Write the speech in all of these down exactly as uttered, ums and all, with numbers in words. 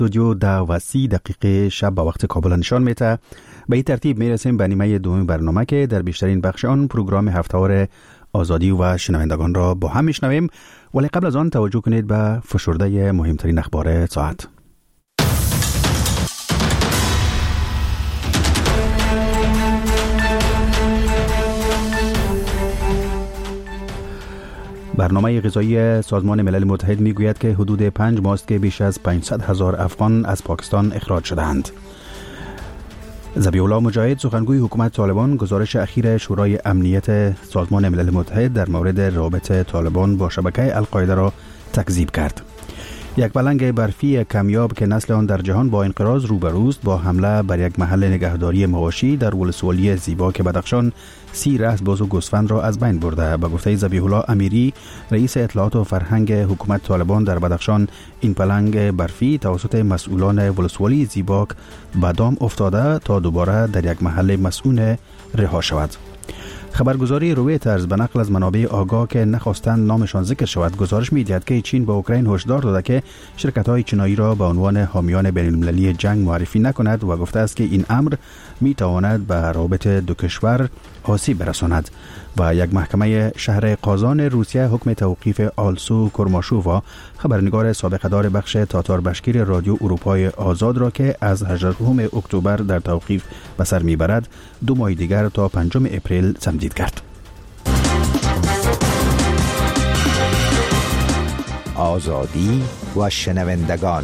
استودیو ده و سی دقیقه شب با وقت کابل نشان میده. به این ترتیب میرسیم به نیمه دوم برنامه که در بیشترین بخش آن پروگرام هفته‌وار آزادی و شنوندگان را با هم میشنویم، ولی قبل از آن توجه کنید به فشرده مهمترین اخبار ساعت. برنامه غذایی سازمان ملل متحد میگوید که حدود پنج ماه است که بیش از پانصد هزار افغان از پاکستان اخراج شدند. ذبیح الله مجاهد سخنگوی حکومت طالبان گزارش اخیر شورای امنیت سازمان ملل متحد در مورد رابطه طالبان با شبکه القاعده را تکذیب کرد. یک پلنگ برفی کمیاب که نسل آن در جهان با انقراض روبروست با حمله بر یک محل نگهداری مواشی در ولسوالی زیباک بدخشان سی رأس باز و گوسفند را از بین برده. به گفته ذبیح الله امیری رئیس اطلاعات و فرهنگ حکومت طالبان در بدخشان، این پلنگ برفی توسط مسئولان ولسوالی زیباک به دام افتاده تا دوباره در یک محل مسئول رها شود. خبرگزاری رویترز به نقل از منابع آگاه که نخواستند نامشان ذکر شود گزارش می‌دهد که چین به اوکراین هشدار داده که شرکت‌های چینایی را به عنوان حامیان بین‌المللی جنگ معرفی نکند و گفته است که این امر می‌تواند به روابط دو کشور آسیب برساند. و یک محکمه شهر قازان روسیه حکم توقیف آلسو کرماشووا، خبرنگار سابق دار بخش تاتار بشکیر رادیو اروپای آزاد را که از هجدهم اکتبر در توقیف به سر میبرد، دو ماه دیگر تا پنجم اپریل تمدید کرد. آزادی و شنوندگان.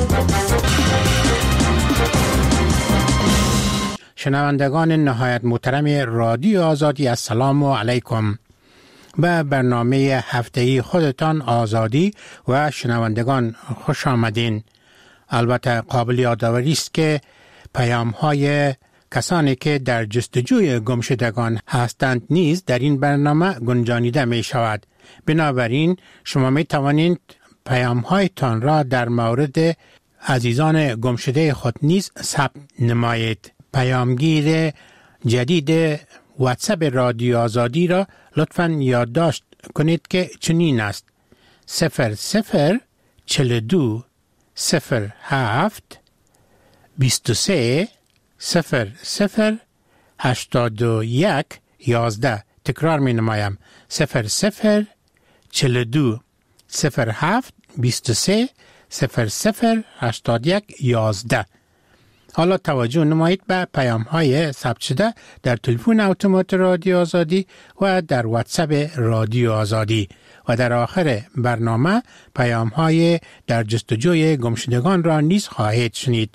شنوندگان نهایت محترم رادیو آزادی، السلام علیکم. به برنامه هفته‌ای خودتان آزادی و شنوندگان خوش آمدین. البته قابل یادآوری است که پیام‌های کسانی که در جستجوی گمشدگان هستند نیز در این برنامه گنجانیده می شود. بنابراین شما می توانید پیام‌هایتان را در مورد عزیزان گمشده خود نیز ثبت نمایید. پیامگیر جدید واتساپ رادیو آزادی را لطفاً یادداشت کنید که چنین است: صفر صفر چل دو صفر هفت بیست و سه صفر صفر هشتاد و یک یازده. تکرار می نمایم: صفر صفر چل دو صفر هفت بیست و سه صفر صفر هشتاد یک یازده. حالا توجه نمایید به پیام های ثبت شده در تلفن اتومات رادیو آزادی و در واتساپ رادیو آزادی و در آخر برنامه پیام های در جستجوی گمشدگان را نیز خواهید شنید.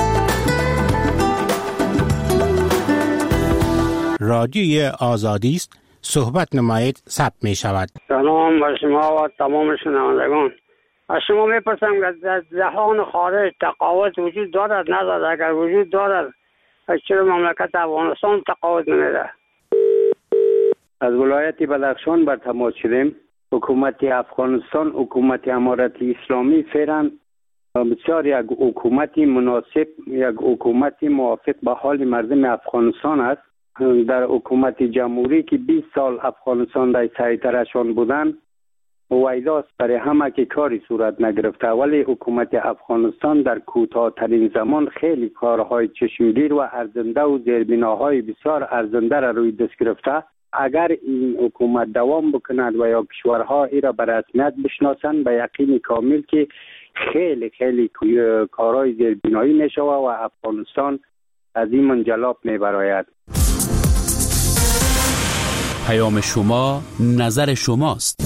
رادیوی آزادی است، صحبت نمایید، ثبت می شود. سلام بر شما و تمام شنوندگان. از شما میپرسم که در جهان خارج تقاوت وجود دارد ندارد؟ اگر وجود دارد چرا مملکت افغانستان تقاوت نمیده؟ از ولایت بدخشان بر تماس شدیم. حکومت افغانستان، حکومت امارت اسلامی فعلا بسیار یک حکومت مناسب، یک حکومت موافق به حال مردم افغانستان است. در حکومت جمهوری که بیست سال افغانستان در سیطره‌شان بودند ویداست برای همه که کاری صورت نگرفته، ولی حکومت افغانستان در کوتاه‌ترین زمان خیلی کارهای چشمگیر و ارزنده و زیربناهای بسیار ارزنده را روی دست گرفته. اگر این حکومت دوام بکند و یا کشورها ای را به رسمیت بشناسند، به یقین کامل که خیلی خیلی کارهای زیربنایی می شود و افغانستان از این منجلاب می براید. پیام شما نظر شماست.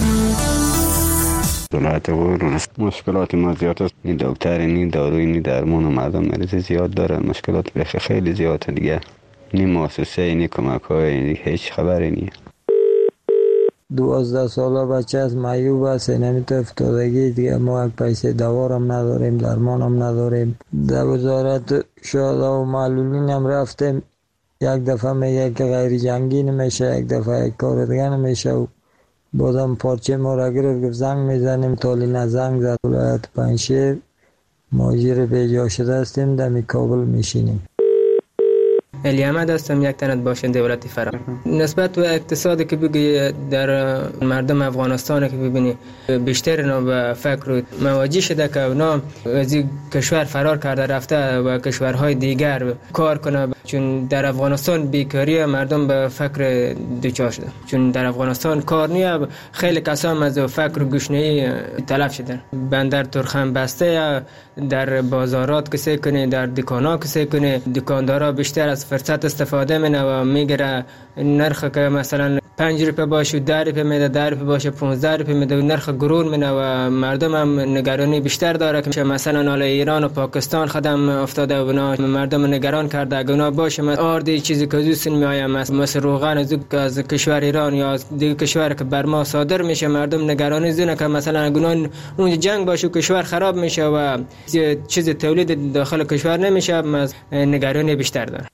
دولت مشکلات ما زیاد است. این دکتر این داروی این درمان و مردم مریض زیاد دارن. مشکلات بخی خیلی زیاده دیگه. نی مؤسسه اینی کمک های اینی هیچ خبری نیست. دوازده ساله بچه از معیوب است، نمیتونه افتادگی دیگه. ما یک پیسه دوارم نداریم، درمانم نداریم. در وزارت شهدا و معلولین هم رفتیم، یک دفعه میگه که غیر جنگی نمیشه، یک دفعه یک کار دیگه نمیشه و بازم پارچه ما را گرفت، گفت زنگ میزنیم. تالی نه زنگ زد. ولایت پنجشیر مهاجر بیجا شده هستیم، دمی کابل میشینیم. علی احمد هستم، یک تنت باشنده ولایت فرا. نسبت به اقتصادی که بگی در مردم افغانستان که ببینی بیشتر اینا به فکر مواجه شده که اونا از کشور فرار کرده رفته و کشورهای دیگر کار کنه، چون در افغانستان بیکاری مردم به فکر دوچار شده، چون در افغانستان کار نیه. خیلی کسان از فکر گشنه‌ای تلف شدن. بندر ترخم بسته، در بازارات کسی کنه، در دکانا کسی کنه، دکاندارا بیشتر از فرصت استفاده منه و میگره نرخ که مثلا پنج روپه باشه ده روپه میده، ده روپه باشه پونزده روپه میده و نرخ گرون منه و مردم هم نگرانی بیشتر داره که مثلا حالا ایران و پاکستان خدم افتاده و اونا مردم نگران کرده اگه اونا باشه مثلا آردی چیزی که دوستن میایم مثل روغن از از کشور ایران یا از دیگه کشور که بر ما صادر میشه، مردم نگرانی زونه که مثلا اگه اون جنگ باشه و کشور خراب میشه و چیز تولید داخل کشور نمیشه، نگرانی بیشتر داره.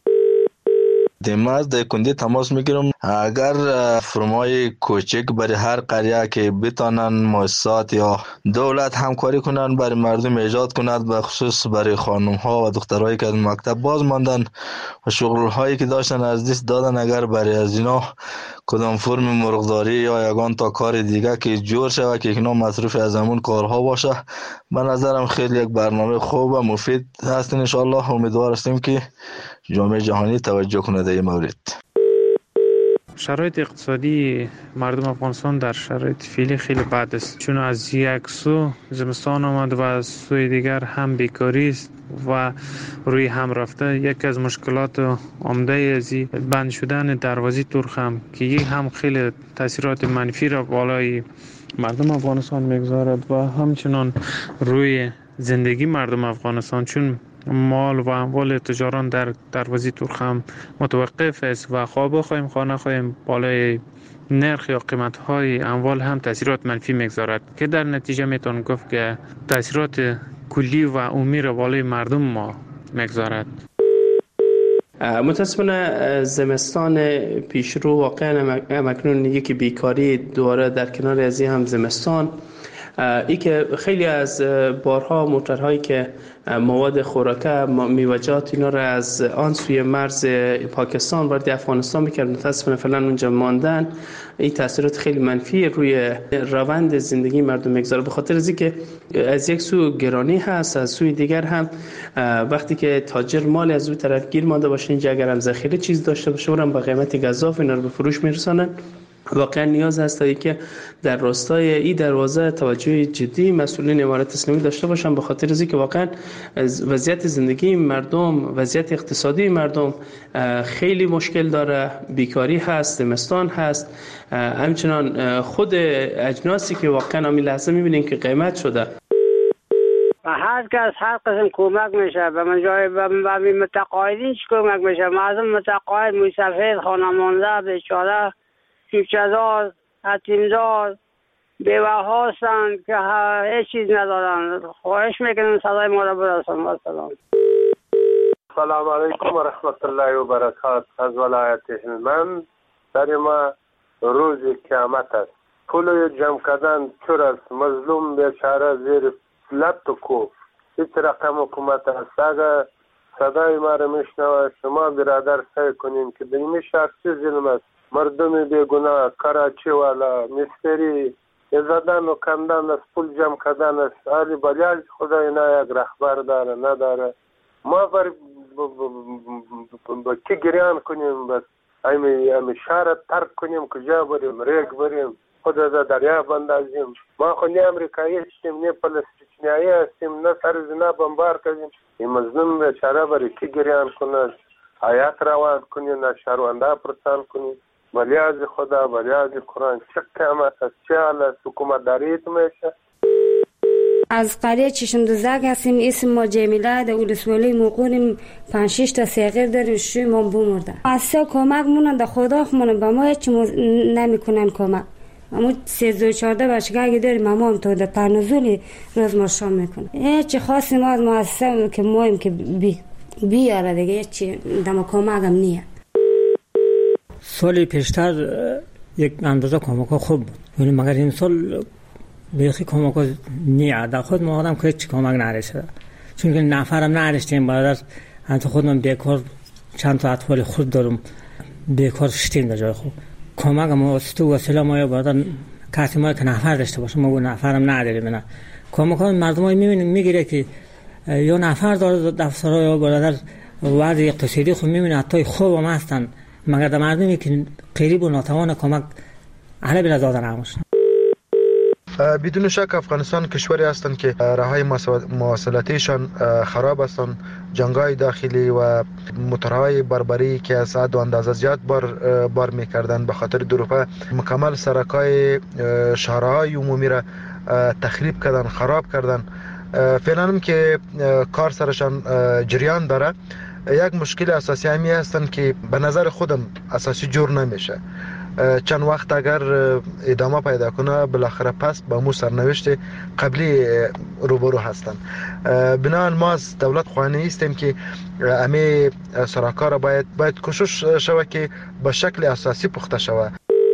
دیماز در کنده تماس میگیرم. اگر فرمای کوچک برای هر قریه که بتانن مؤسسات یا دولت همکاری کنن برای مردم ایجاد کند، به خصوص برای خانم ها و دخترایی که از مکتب باز ماندن و شغل هایی که داشتن از دست دادن، اگر برای از اینا کدام فرم مرغداری یا یگان تا کار دیگه که جور شود که اینا مصروف از همون کارها باشه، به نظرم خیلی یک برنامه خوب و مفید هست. ان شاء الله امیدوار هستیم که جامعه جهانی توجه کنه در این مورد. شرایط اقتصادی مردم افغانستان در شرایط فعلی خیلی بد است، چون از یک سو زمستان آمد و از سوی دیگر هم بیکاری است و روی هم رفته. یکی از مشکلات عمده از بند شدن دروازه ترخم که یک هم خیلی تاثیرات منفی را بالای مردم افغانستان میگذارد و همچنان روی زندگی مردم افغانستان، چون مال و اموال تجاران در دروازه ترخم متوقف است و خواه بخواهیم خواه نخواهیم بالای نرخ یا قیمت های اموال هم تاثیرات منفی میگذارد که در نتیجه میتون گفت که تاثیرات کلی و عمومی را بالای مردم ما میگذارد. متاسفانه زمستان پیشرو واقعا مکنون یکی بیکاری دوباره در کنار از هم زمستان، ای که خیلی از بارها موترهایی که مواد خوراکه میوه‌جات اینا را از آن سوی مرز پاکستان وارد افغانستان میکرد، متاسفانه فعلا اونجا ماندن. این تاثیرات خیلی منفی روی روند زندگی مردم میگذاره، به خاطر از اینکه از یک سو گرانی هست، از سوی دیگر هم وقتی که تاجر مال از اون طرف گیر مانده باشه، اینجا اگر هم ذخیره چیز داشته باشه اونم با قیمت گزاف اینا رو به فروش میرسانن. واقعا نیاز هست تا که در راستای این دروازه توجه جدی مسئولین امارت اسلامی داشته باشن، به خاطر از اینکه واقعا وضعیت زندگی مردم، وضعیت اقتصادی مردم خیلی مشکل داره، بیکاری هست، زمستان هست، همچنان خود اجناسی که واقعا همین لحظه میبینیم که قیمت شده. هر کس هر قسم کمک میشه به من جای به متقاعدین چی کمک میشه؟ مردم متقاعد مسافر خانمانده بیچاره چیزدار حتیمدار بیوه هستند که هیچ چیز ندارند. خواهش میکنم صدای ما را برسان. و سلام. سلام علیکم و رحمت الله و برکات. از ولایت هلمند در ما روز قیامت است. پول جمع کردن چور است، مظلوم بیچاره زیر لط و کوف. هیچ رقم حکومت است. اگر صدای ما را میشنوه شما برادر سعی کنین که به این شخص چه ظلم است. مردم بیگناه کراچی والا مستری زدن و کندن است، پول جمع کردن است. علی بلیاج خدا اینا یک رهبر داره نداره. ما بر با کی گریان کنیم؟ بس امی امی شهر ترک کنیم، کجا بریم؟ ریگ بریم، خدا در دریا بندازیم. ما خو نه امریکایی هستیم نه فلسطینیایی هستیم، نه سر زنا بمبار کنیم. این مظلوم بیچاره برای کی گریان کنه؟ آیات روان کنیم، شهرونده پرسان کنیم. بلیاز خدا، بلیاز قرآن، چه قیامت است، چه حال است، حکومت داریت میشه. از قریه چشم دوزک هستیم، اسم ما جمیله، در ولسوالی موقعیم پنج شش تا صغیر داریم، شوی ما بمرده. از سه کمک مونن در خدا خمونن به ما هیچ نمیکنن کمک. اما سیزده و چارده بچگاه داریم، اما هم تو در تنزولی روز ما شام میکنه. هیچ خاصی ما از مؤسسه که مایم که بی بیاره دیگه، هیچ دم کمک هم نیه. سالی پیشتر یک اندازه کمک خوب بود، ولی مگر این سال بیخی کمک نیه. در خود ما آدم که هیچ کمک نرسیده، چون که نفرم نرسیدیم. بعد از انت خودم بیکار چند تا اطفال خود دارم بیکار شتیم در جای خوب. کمک ما است و وسیله ما بردن کسی ما که نفر داشته باشه ما نفرم نداریم. نه کمک ها مردم های میبینیم میگیره که یا نفر داره دفتر یا برادر وضع اقتصادی خود میبینه حتی خوب هم هستن مگر در مردمی که قریب و ناتوان کمک اهل بلا دادن همشن. بدون شک افغانستان کشوری هستند که راههای مواصلاتیشان خراب هستند. جنگ‌های داخلی و موتورهای بربری که از حد و اندازه زیاد بار بار می‌کردند به خاطر دروغ مکمل سرک‌های شهرهای عمومی را تخریب کردن، خراب کردن. فعلا هم که کار سرشان جریان داره. یک مشکل اساسی همی هستند که به نظر خودم اساسی جور نمیشه. چند وقت اگر ادامه پیدا کنه بالاخره پس با مو سرنوشت قبلی روبرو هستن. بنابراین ما از دولت خواهانی هستیم که همه سراکا را باید باید کوشش شود که به شکل اساسی پخته شود.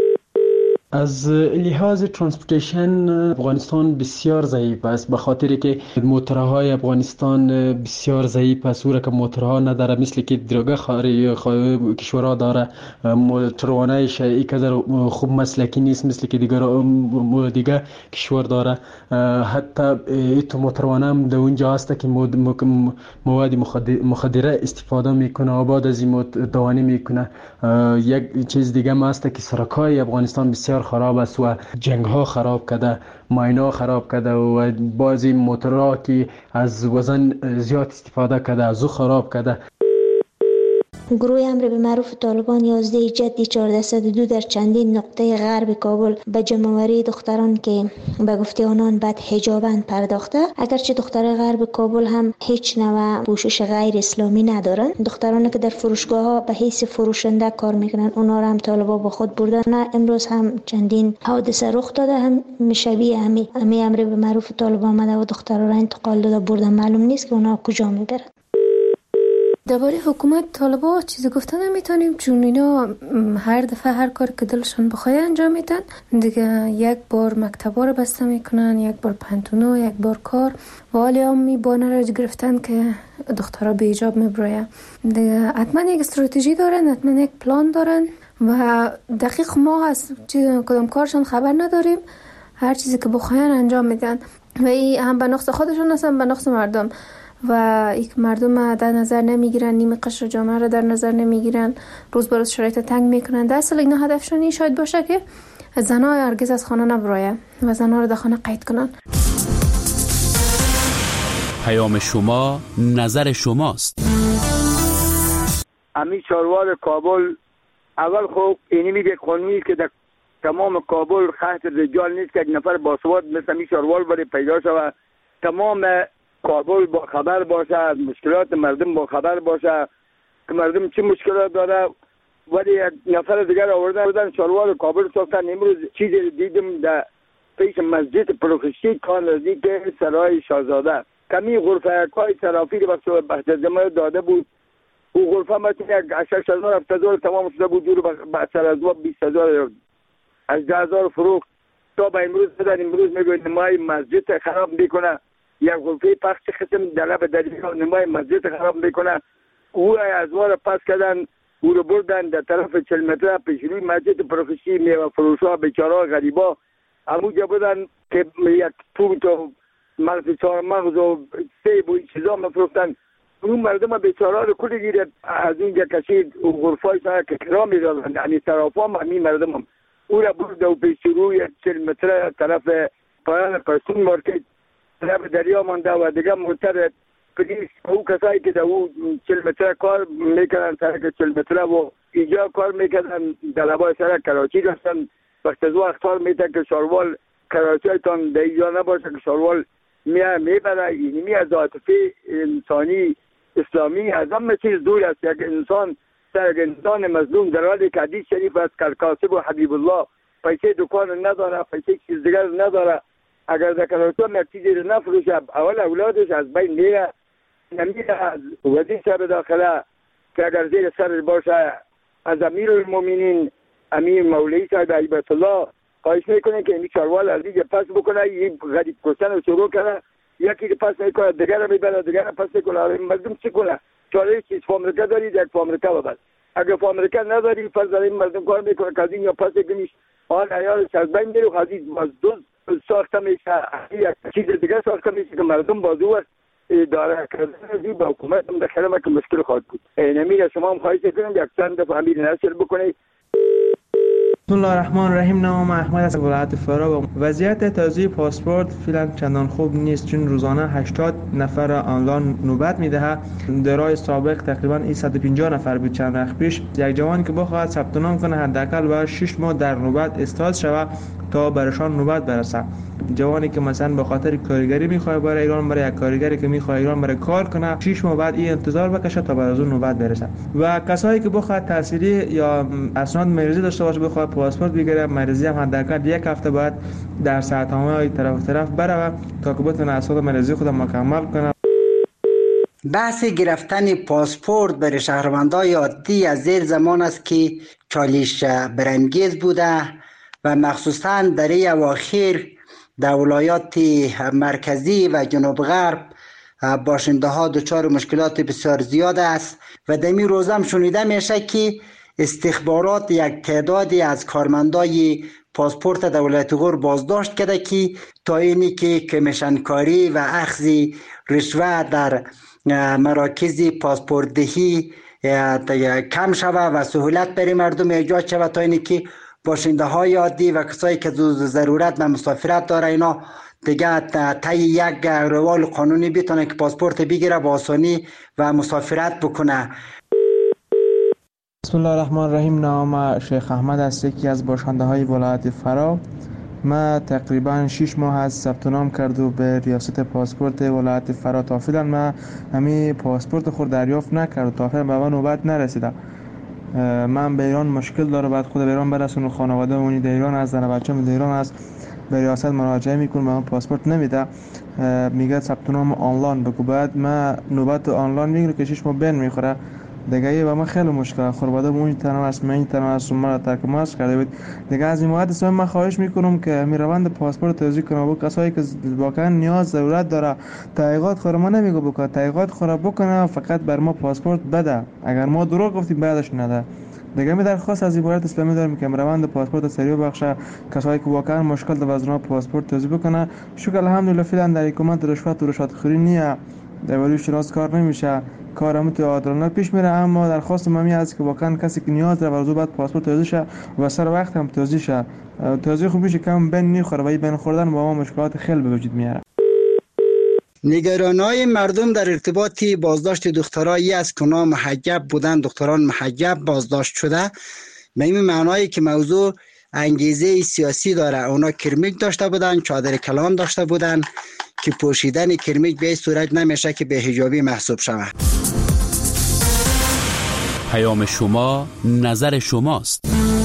از لحاظ ترانسپورتیشن افغانستان بسیار ضعیف است به خاطر که موتورهای افغانستان بسیار ضعیف است. اون که موتورها نداره مثل که درگه خاری کشورها داره. موتروانایش اینقدر خوب مسلکی نیست مثل که دیگر دیگه کشور داره. حتی ایتو موتروانه هم در اونجا هست که مواد مخدره استفاده میکنه و بعد از این دوانی میکنه. یک چیز دیگه هم هست که سرکای افغانستان بسیار خراب است و جنگ ها خراب کرده، ماینا خراب کرده و بعضی موتورها که از وزن زیاد استفاده کرده از او خراب کرده. گروه امر به معروف طالبان یازده جدی چهارصد و دو در چندین نقطه غرب کابل به جمع‌آوری دختران که به گفته آنان بد حجابند پرداخته. اگرچه دختر غرب کابل هم هیچ نوع پوشش غیر اسلامی ندارن. دخترانی که در فروشگاه ها به حیث فروشنده کار میکنن اونا را هم طالبان با خود بردن. نه امروز هم چندین حادثه رخ داده هم شبیه همی همی امر به معروف طالبان آمده و دخترها را انتقال داده بردن. معلوم نیست که اونا کجا میبرن. درباره حکومت طالبا چیزی گفتن نمیتونیم چون اینا هر دفعه هر کار که دلشون بخواد انجام میدن. دیگه یک بار مکتبا رو بسته میکنن، یک بار پنتونا، یک بار کار و حالی هم می بانه رو گرفتن که دخترها به حجاب میبراین. دیگه حتما یک استراتژی دارن، حتما یک پلان دارن و دقیق ما از کدام کارشون خبر نداریم. هر چیزی که بخواین انجام میدن و این هم به نقص خودشون هستن به نقص مردم و یک مردم در نظر نمیگیرن، نیمه قشر جامعه را در نظر نمیگیرن، روز به روز شرایط تنگ میکنن. در اصل اینا هدفشون این شاید باشه که زنها هرگز از خانه نبراین و زنها رو در خانه قید کنن. پیام شما نظر شماست. امی چاروار کابل اول خوب اینی میگه قانونی که در تمام کابل خط رجال نیست که یک نفر باسواد مثل امی چاروار بره پیدا شود. تمام کابل با خبر باشه، از مشکلات مردم با خبر باشه که مردم چه مشکلات داره. ولی یک نفر دیگر آوردن بودن چاروار کابل ساختن. امروز چیزی دیدم در پیش مسجد پروخشتی کان نزدیک سرای شاهزاده کمی غرفه کای صرافی که بخش بحث جمعه داده بود. او غرفه مثل یک شش هزار هفت هزار تمام شده بود، دور بسر از و بیست هزار از ده هزار فروخت تا به امروز بدن. امروز میگوید نمای مسجد خراب میکنه. یک غرفه پخش قسم دله به دلیل نمای مسجد خراب میکنه. او از وار پس کردن، او رو بردن در طرف چهل متره پیش روی مسجد پروفشی میوه فروشا بیچاره غریبا همونجا بودن که یک پوت و مغز چهار مغز و سیب و این چیزا مفروختن. اون مردم بیچاره رو کلی گیرد از اونجا کشید و غرفای سا که کرا میدادن. یعنی صرافا هم همین مردم هم او را برد و پیش روی چهل متره طرف پایان پرسون مارکت طرف دریا مانده و دیگه مرتر پلیس او کسایی که در او چهل متره کار میکنن سرک چهل متره و اینجا کار میکنن در لبای سرک کراچی داشتن. وقت از وقت کار میتن که شاروال کراچی هایتان در اینجا نباشه که شاروال میه میبره. اینی می از عاطفه انسانی اسلامی از همه چیز دور است. یک انسان سر یک انسان مظلوم در حالی که حدیث شریف از کاسب و حبیب الله پیسه دکان نداره، پیسه چیز دیگر نداره، اگر ذکراتون یک چیزی رو نفروشه اول اولادش از بین میره. نمیره از وزیر صاحب داخله که اگر زیر سر باشه از امیر المومنین امیر مولوی صاحب عیبت الله خواهش میکنه که این چاروال از دیگه پس بکنه. یه غریب کشتن رو شروع کنه، یکی که پس میکنه دیگر رو میبره، دیگر رو پس میکنه. مردم چی کنه؟ چاره چیز فامریکا داری در فامریکا ببر. اگر فامریکا نداری فرض داریم مردم کار میکنه کازین یا پس گمیش آن عیال از بین میره و حدید باز دوز ساخته میشه یک چیز دیگه ساخته میشه که مردم بازو اداره کردن با حکومت هم داخل ما که مشکل خواهد بود. نمیره شما هم خواهش کنم یک چند دفعه امیر نشر بکنید. بسم الله الرحمن الرحیم. نام احمد از ولایت فرا. وضعیت توزیع پاسپورت فعلا چندان خوب نیست چون روزانه هشتاد نفر آنلاین نوبت میدهد. در روز سابق تقریبا صد و پنجاه نفر بود چند وقت پیش. یک جوان که بخواهد ثبت نام کنه حداقل باید شش ماه در نوبت استاد شود تا برشان نوبت برسه. جوانی که مثلا به خاطر کارگری میخواد برای ایران، برای یک کارگری که میخواد ایران برای کار کنه شش ماه بعد این انتظار بکشه تا بعد از اون نوبت برسه. و کسایی که بخواد تحصیلی یا اسناد مریضی داشته باشه بخواد پاسپورت بگیره، مریضی هم حداقل یک هفته بعد در ساعت‌های طرف طرف بره تا که بتونه اسناد مریضی خود مکمل کنه. بحث گرفتن پاسپورت برای شهروندان عادی از زیر زمان است که چالش برانگیز بوده و مخصوصا در این اواخر در ولایات مرکزی و جنوب غرب باشنده ها دچار مشکلات بسیار زیاد است و در این روز هم شنیده میشه که استخبارات یک تعدادی از کارمندای پاسپورت دولت غور بازداشت کرده که تا اینی که کمیشن کاری و اخذ رشوه در مراکز پاسپورت دهی کم شود و سهولت برای مردم ایجاد شود تا اینی که باشنده های عادی و کسایی که ضرورت و مسافرت داره اینا دیگه طی یک روال قانونی بتونه که پاسپورت بگیره با آسانی و مسافرت بکنه. بسم الله الرحمن الرحیم. نام شیخ احمد است، یکی از باشنده های ولایت فرا. ما تقریبا شش ماه از ثبت نام کرد و به ریاست پاسپورت ولایت فرا تا فعلا ما همین پاسپورت خود دریافت نکرد تا فعلا به من نوبت نرسیده. من به ایران مشکل داره، بعد خود به ایران برسونم، خانواده اونی در ایران است، زن بچه‌م در ایران است، به ریاست مراجعه میکنم به من پاسپورت نمیده، میگه ثبت نام آنلاین بگو. بعد ما نوبت آنلاین میگیره که شش ماه بین میخوره دیگه و من خیلی مشکل خانواده اون تنها است، من تنها است، ما ترک ماست کرده بود دیگه. از این مواد اسم من خواهش میکنم که می روند پاسپورت توزیع کنه با کسایی که واقعا نیاز ضرورت داره. تایید خود ما نمیگه بکنه، تایید خود بکنه، فقط بر ما پاسپورت بده، اگر ما دروغ گفتیم بعدش نده دیگه. می درخواست از عبارت اسلامی دارم که روند پاسپورت سریع بخشه، کسایی که واقعا مشکل داره از پاسپورت توزیع بکنه. شکر الحمدلله فعلا در حکومت رشوت و رشوت خوری نیه، در ولی شناس کار نمیشه، کارم تو عادلانه پیش میره. اما درخواست ممی است که واقعا کسی که نیاز داره ورزو بعد پاسپورت توزیع شه و سر وقت هم توزیع شه. توزیع خوب میشه کم بین میخوره و این بین خوردن با ما مشکلات خیلی به وجود میاره. نگرانای مردم در ارتباط بازداشت دخترایی است که اونا محجب بودن، دختران محجب بازداشت شده، به این معنایی که موضوع انگیزه سیاسی داره. اونا کرمیک داشته بودن، چادر کلان داشته بودن که پوشیدن کرمیک به این صورت نمیشه که به حجابی محسوب شود. پیام شما نظر شماست.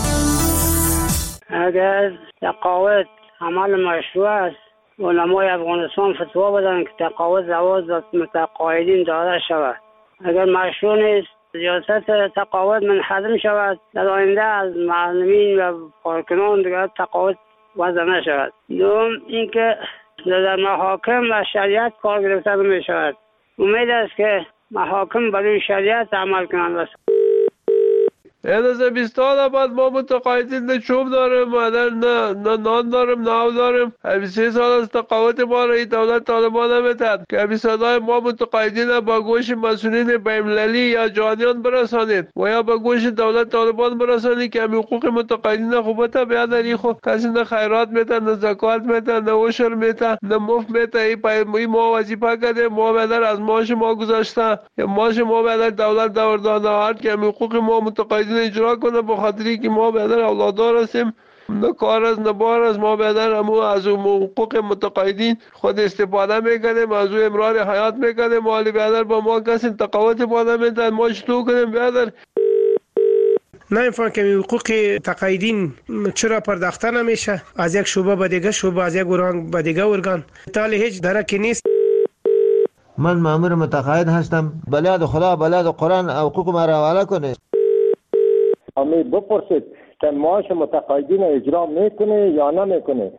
اگر تقاعد عمل مشروع است، علمای افغانستان فتوا بدن که تقاعد زواج متقاعدین داده شود. اگر مشروع نیست ریاست تقاعد منحدم شود، در آینده از معلمین و کارکنان دیگر تقاعد وضع نشود. دوم اینکه در محاکم و شریعت کار گرفته می شود. امید است که محاکم برای شریعت عمل کنند. این از بیستان بعد ما متقاعدین نه چوب داریم، نه نه نان داریم، نه آب داریم. بیست سه سال از تقاعد ما را دولت طالبان نمیدهد که بیستان ما متقاعدین با گوش مسئولین بین‌المللی یا جهانیان برسانید و یا با گوش دولت طالبان برسانید که حقوق متقاعدین خوبت بیاد. این خو کسی نه خیرات میده، نه زکات میده، نه عشر میده، نه مفت میده. این پای ما وظیفه کرده، ما بدر از ماش ما گذاشته، یا ماش ما بدر دولت دور داد که حقوق ما متقاعدین اجرا کنه، به خاطری که ما بدر اولادار هستیم، نه کار از نه بار از ما بدر همو از حقوق متقاعدین خود استفاده میکنیم، از او امرار حیات میکنیم. مالی بدر با ما کسی تقاعد پاده میدن، ما چطور کنیم بدر؟ نمیفهم که حقوق تقاعدین چرا پرداخته نمیشه از یک شعبه به دیگه شعبه، از یک ارگان به دیگه ارگان، تالی هیچ درکی نیست. من مامور متقاعد هستم، بلاد خدا بلاد قرآن حقوق ما را حواله کنه. امیر بپرسید که معاش متقاعدین اجرا میکنه یا نمیکنه.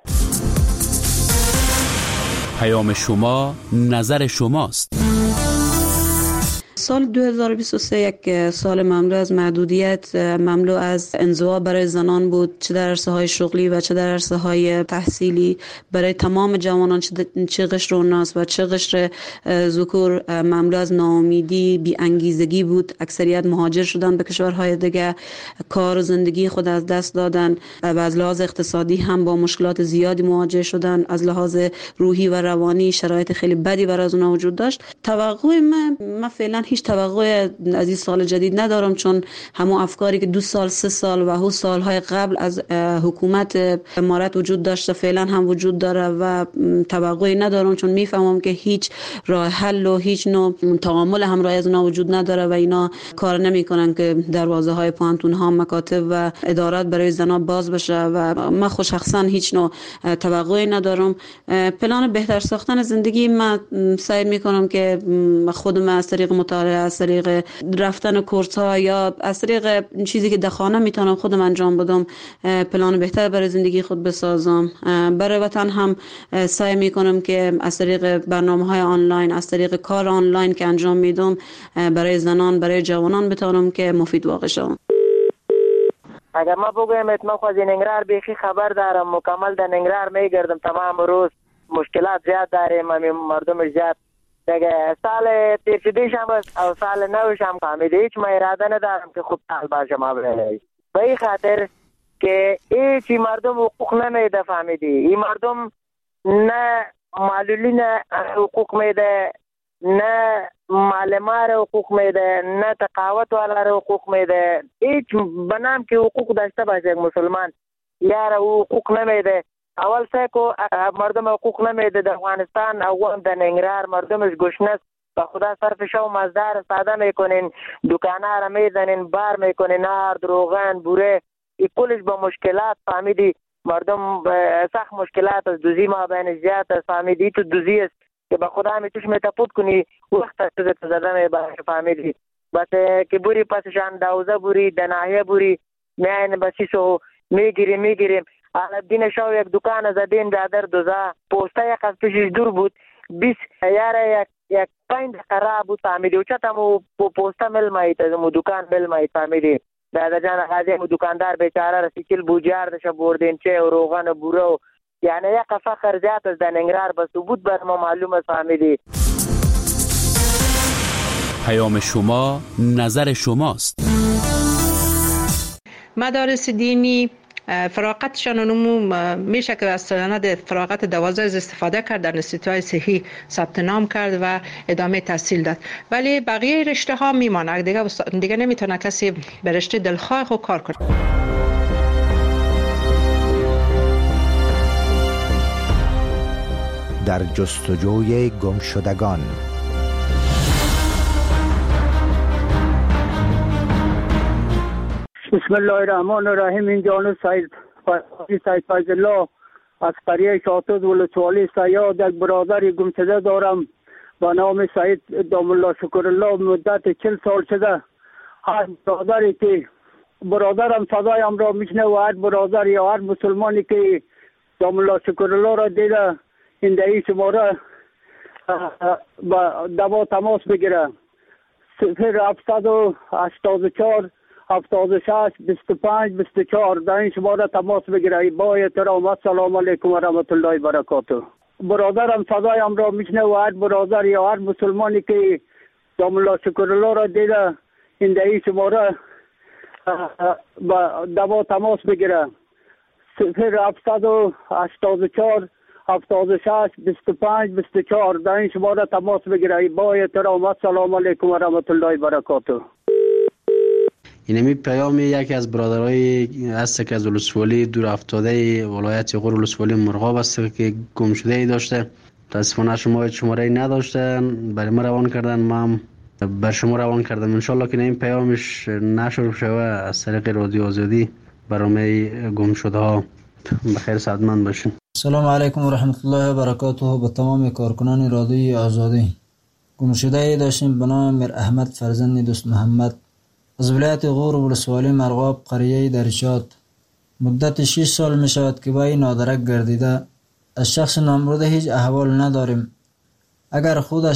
پیام شما نظر شماست. سال دو هزار و بیست و سه یک سال مملو از محدودیت، مملو از انزوا برای زنان بود، چه در عرصه های شغلی و چه در عرصه های تحصیلی. برای تمام جوانان چه قشر اوناس و چه قشر ذکور مملو از ناامیدی، بی انگیزگی بود. اکثریت مهاجر شدن به کشورهای دیگه، کار و زندگی خود از دست دادن و از لحاظ اقتصادی هم با مشکلات زیادی مواجه شدن. از لحاظ روحی و روانی شرایط خیلی بدی برای از اونها وجود داشت. توقع من من فعلا هیچ توقع از این سال جدید ندارم، چون همون افکاری که دو سال سه سال و هو سالهای قبل از حکومت امارات وجود داشته فعلا هم وجود داره و توقعی ندارم، چون میفهمم که هیچ راه حل و هیچ نوع تعامل همراه از اونها وجود نداره و اینا کار نمیکنن که دروازه های پانتون ها، مکاتب و ادارات برای زنا باز بشه و من خود شخصا هیچ نوع توقعی ندارم. پلان بهتر ساختن زندگی من سعی میکنم که خودم از طریق مطالعه، از طریق رفتن کورس ها یا از طریق چیزی که در خانه میتونم خودم انجام بدم پلان بهتر برای زندگی خود بسازم. برای وطن هم سعی میکنم که از طریق برنامه های آنلاین، از طریق کار آنلاین که انجام میدم برای زنان، برای جوانان بتونم که مفید واقع شوم. اگر ما بگویم من خود ننگرهار بیخی خبر دارم، مکمل در ننگرهار میگردم تمام روز، مشکلات زیاد داریم، مردم زیاد دیگه. سال تیرشدیش هم او سال نوش هم فهمیده، هیچ ما اراده ندارم که خوب سال باشه ما بله به این خاطر که هیچی مردم حقوق نمیده. فهمیدی این مردم نه معلولین حقوق میده، نه معلمان حقوق میده، نه تقاوت والا حقوق میده. هیچ بنام که حقوق داشته باشه مسلمان یار حقوق نمیده. اول سه کو مردم حقوق نمیده در افغانستان، اول در ننگرهار مردمش گشنه به خدا صرف شو مزدار ساده میکنین، دکانه را میزنین، بار میکنین، نار روغن بوره، این کلش با مشکلات. فهمیدی مردم سخت مشکلات از دوزی ما بین زیاد است. فهمیدی تو دوزی است که به خدا می توش میتپود کنی وقت از تو زده می باشه. فهمیدی بس که بوری پسشان دوزه بوری دناهیه بوری میاین بسی سو میگیری میگیریم. حالا دین شو یک دکان زدین دادر دوزا پوسته یک از پیشش دور بود بیس یاره یک یک پنج قرار بود. فهمیدی و چطا مو پوسته مل مایید از مو دکان مل مایید. فهمیدی دادا جان غازی مو دکاندار بیچاره رسی کل بوجار دشه بردین چه و روغن و بوره، یعنی یک فخر زیاد از در ننگرهار به ثبوت بر ما معلوم است. فهمیدی پیام شما نظر شماست. مدارس دینی فراغتشان نمو میشه که از سند فراغت دوازده از استفاده کرد، در انستیتوهای صحی ثبت نام کرد و ادامه تحصیل داد، ولی بقیه رشته ها میمانه دیگه دیگه نمیتونه کسی به رشته دلخواه خود کار کنه. در جستجوی گمشدگان. بسم الله الرحمن الرحیم. این جانب سید سید فیض الله از قریه شاطوز ولسوالی سیاد یک برادر گمشده دارم با نام سید دام الله شکر الله. مدت چل سال شده هر برادری که برادرم صدایم را میشنه و هر برادر یا هر مسلمانی که دام الله شکر الله را دیده این دهی شماره با دوا تماس بگیره. صفر هفتصد و هشتاد و چهار هفتاد و شش بیست و پنج بیست و چهار در این شماره تماس بگیره. با احترام السلام علیکم و رحمت الله و برکاته. برادرم صدایم را میشنه و هر برادر یا هر مسلمانی که دام الله شکر الله را دیده این دهی شماره با دوا تماس بگیره. صفر هفتصد و هشتاد و چهار هفتاد و شش بیست و پنج بیست و چهار در این شماره تماس بگیره. با احترام السلام علیکم و رحمت الله و برکاته. اینمی پیام یکی از برادرای هست که از ولسوالی دور افتاده ولایت غور ولسوالی مرغاب است که گم شده ای داشته. متاسفانه شما شماره ای نداشتن، برای ما روان کردن، ما هم بر شما روان کردم. ان شاء الله که این پیامش نشر شوه از طریق رادیو آزادی برنامه گم شده ها. بخیر سعادتمند باشین. سلام علیکم و رحمت الله و برکاته. به تمام کارکنان رادیو آزادی. گم شده ای داشتیم به نام میر احمد فرزند دوست محمد از ولایت غور ولسوالی مرغاب قریه درشات. مدت شش سال می شود که با این نادرک گردیده. از شخص نامبرده هیچ احوال نداریم. اگر خودش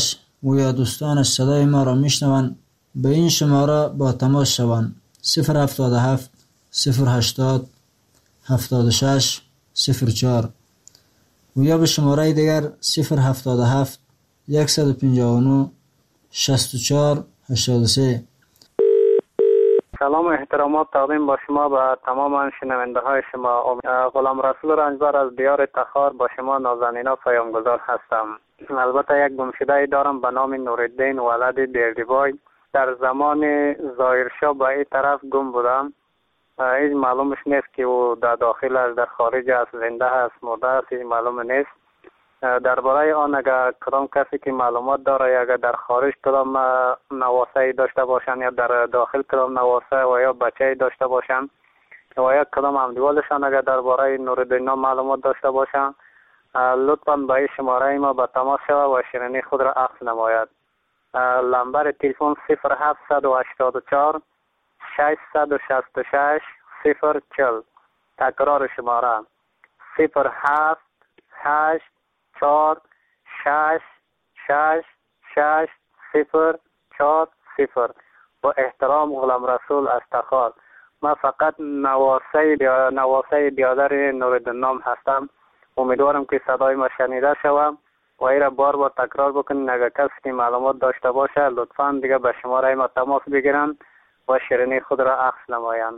و یا دوستانش صدای ما را میشنوند به این شماره با تماس شوند: صفر هفتاد و هفت صفر هشتاد هفتاد و شش صفر چهار و یا به شماره دیگر صفر هفتاد و هفت صد و پنجاه و نه شصت و چهار هشتاد و سه. سلام و احترامات تقدیم با شما به تمام شنونده های شما. غلام رسول رنجبر از دیار تخار با شما نازنینا پیامگذار هستم. البته یک گمشده دارم به نام نورالدین ولد بیردیبای. در زمان ظاهرشاه به این طرف گم بودم. هیچ معلومش نیست که او در داخل است، در خارج است، زنده است، مرده است، هیچ معلوم نیست. درباره آن اگر کدام کسی که معلومات داره، اگر در خارج کدام نواسه داشته باشن یا در داخل کدام نواسه و یا بچه داشته باشن و یا کدام همدیوالشان اگر درباره نورالدین معلومات داشته باشن، لطفاً به این شماره ما به تماس شود و شیرینی خود را عکس نماید. لمبر تلفن صفر هفت هشت چهار ششصد و شصت و شش صفر چهل. تکرار شماره صفر هفت هشت چهار شش شش شش صفر چهار صفر. با احترام غلام رسول از تخار. من فقط نواسه نواسه بیادر نورالدین نام هستم. امیدوارم که صدای ما شنیده شوم و ای را بار بار تکرار بکنین. اگر کسی که معلومات داشته باشه لطفاً دیگه به شماره ما تماس بگیرن و شیرینی خود را عکس نمایند.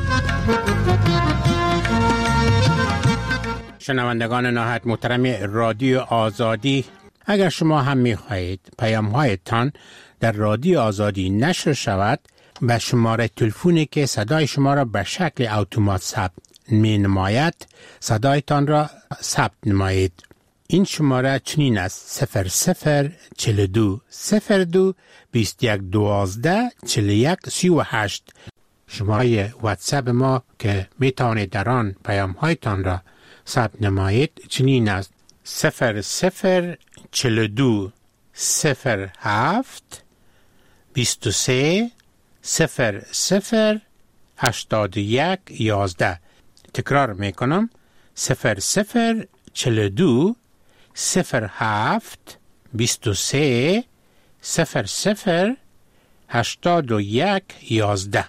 شنوندگان نهایت محترم رادیو آزادی، اگر شما هم می خواهید پیام‌هایتان در رادیو آزادی نشر شود، به شماره تلفنی که صدای شما را به شکل اتومات ثبت می نماید صدایتان را ثبت نمایید. این شماره چنین است: صفر صفر چهل و دو صفر دو بیست و یک دوازده چهل و یک سی و هشت. شماره واتساپ ما که می توانید در آن پیام‌هایتان را ثبت نمایید چنین است: صفر صفر چهل و دو صفر هفت بیست و سه صفر صفر هشتاد و یک یازده. تکرار میکنم: صفر صفر چهل و دو صفر هفت بیست و سه صفر صفر هشتاد و یک یازده.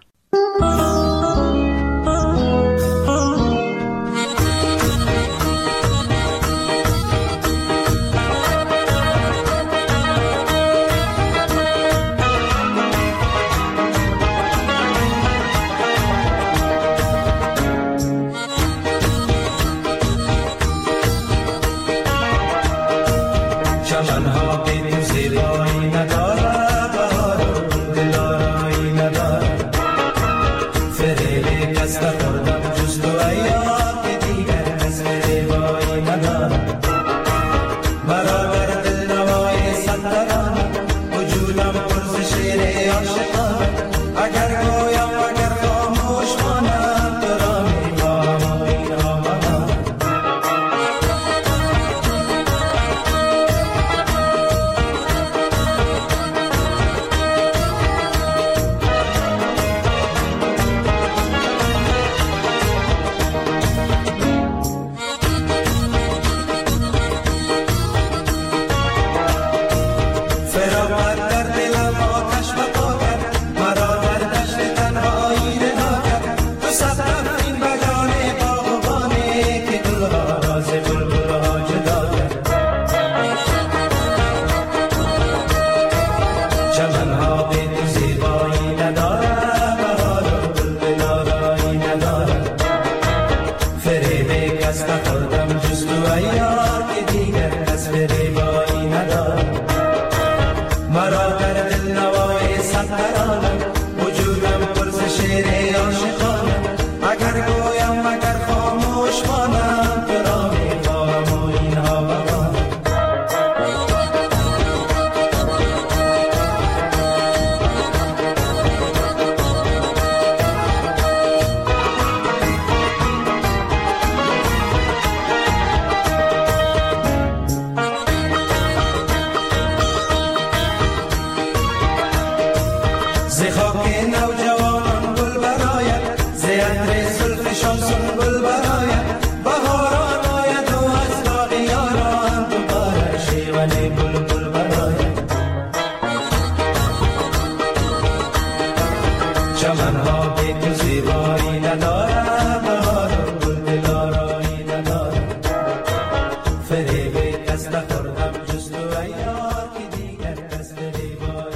چمنها بی تو زیبایی ندارد.